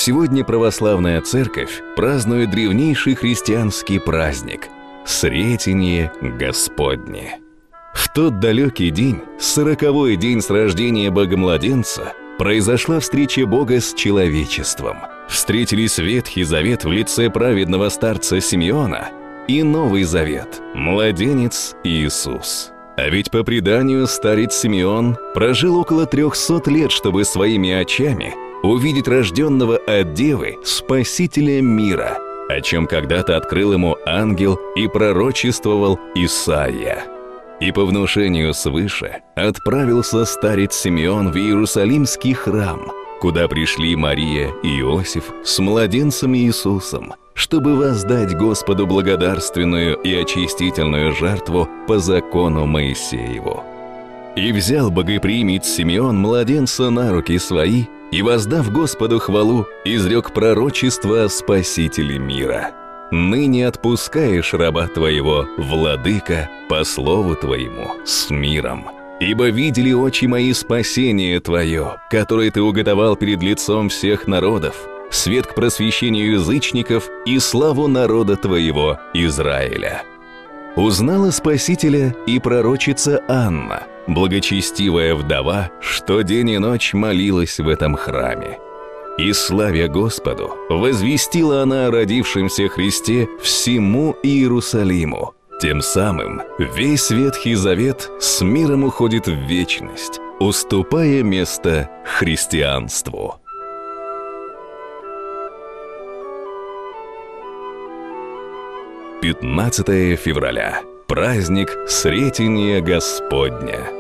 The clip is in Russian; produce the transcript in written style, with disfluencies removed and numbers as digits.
сегодня православная церковь празднует древнейший христианский праздник – Сретение Господне. В тот далекий день, 40-й день с рождения Богомладенца, произошла встреча Бога с человечеством. Встретились Ветхий Завет в лице праведного старца Симеона и Новый Завет – младенец Иисус. А ведь по преданию старец Симеон прожил около 300 лет, чтобы своими очами увидеть рожденного от Девы Спасителя мира, о чем когда-то открыл ему ангел и пророчествовал Исаия. И по внушению свыше отправился старец Симеон в Иерусалимский храм, куда пришли Мария и Иосиф с младенцем Иисусом, чтобы воздать Господу благодарственную и очистительную жертву по закону Моисееву. И взял богоприимец Симеон младенца на руки свои, и, воздав Господу хвалу, изрек пророчество о Спасителе мира. «Ныне отпускаешь раба твоего, владыка, по слову твоему, с миром. Ибо видели очи мои спасение твое, которое ты уготовал перед лицом всех народов, свет к просвещению язычников и славу народа твоего Израиля». Узнала Спасителя и пророчица Анна, благочестивая вдова, что день и ночь молилась в этом храме. И, славя Господу, возвестила она о родившемся Христе всему Иерусалиму. Тем самым весь Ветхий Завет с миром уходит в вечность, уступая место христианству. «15 февраля. Праздник Сретения Господня».